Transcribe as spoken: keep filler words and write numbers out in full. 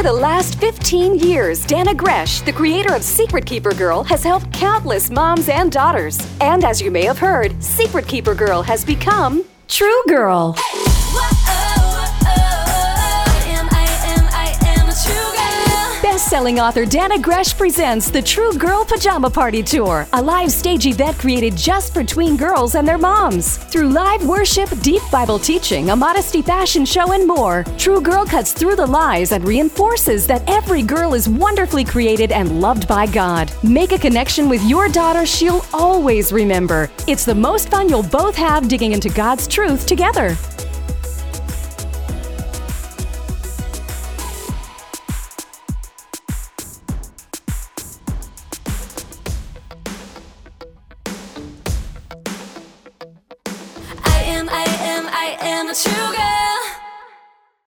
the last fifteen years, Dana Gresh, the creator of Secret Keeper Girl, has helped countless moms and daughters. And as you may have heard, Secret Keeper Girl has become True Girl. Best-selling author Dana Gresh presents the True Girl Pajama Party Tour, a live stage event created just for tween girls and their moms. Through live worship, deep Bible teaching, a modesty fashion show, and more, True Girl cuts through the lies and reinforces that every girl is wonderfully created and loved by God. Make a connection with your daughter she'll always remember. It's the most fun you'll both have digging into God's truth together. I am, I am, I am a true girl.